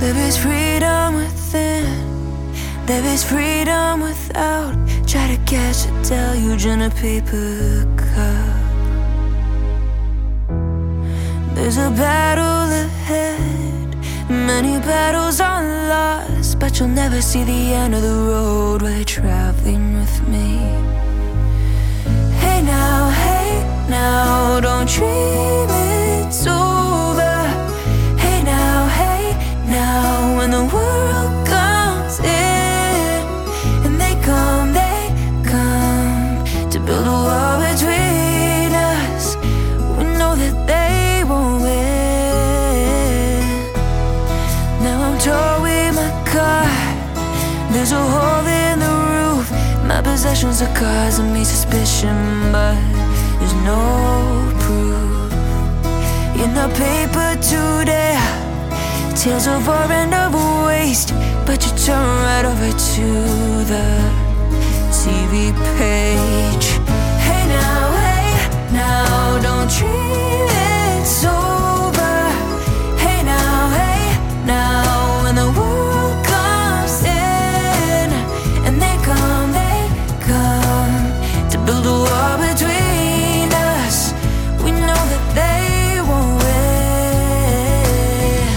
There is freedom within, there is freedom without. Try to catch a deluge in a paper cup. There's a battle ahead, many battles are lost, but you'll never see the end of the road while you're traveling with me. Hey now, don't dream it's over. Hey now, when the world comes in, and they come to build a wall between us. We know that they won't win. Now I'm towing my car, there's a hole in the roof. My possessions are causing me suspicion, but there's no proof. In the paper today, tales of war and of waste, but you turn right over to the TV page. Hey now, don't dream it's over. Hey now, when the world comes in, and they come to build a wall between us. We know that they won't win.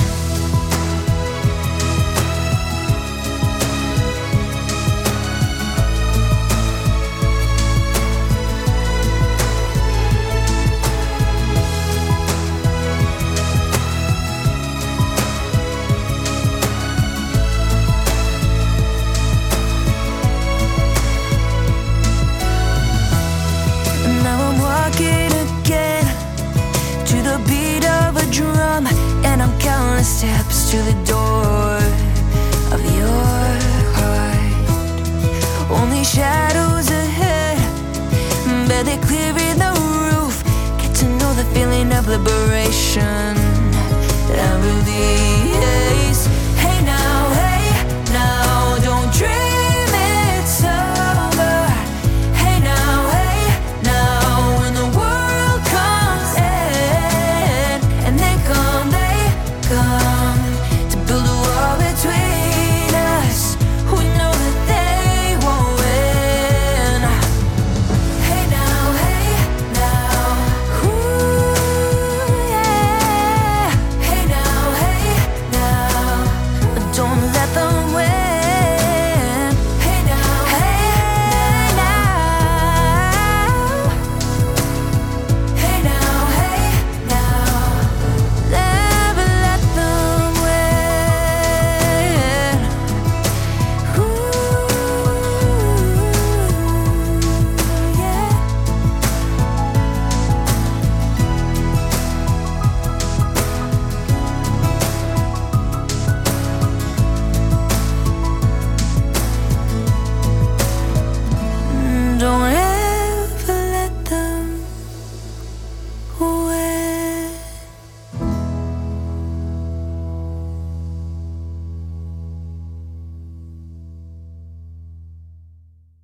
And I'm counting steps to the door of your heart. Only shadows ahead, barely clearing the roof. Get to know the feeling of liberation that I believe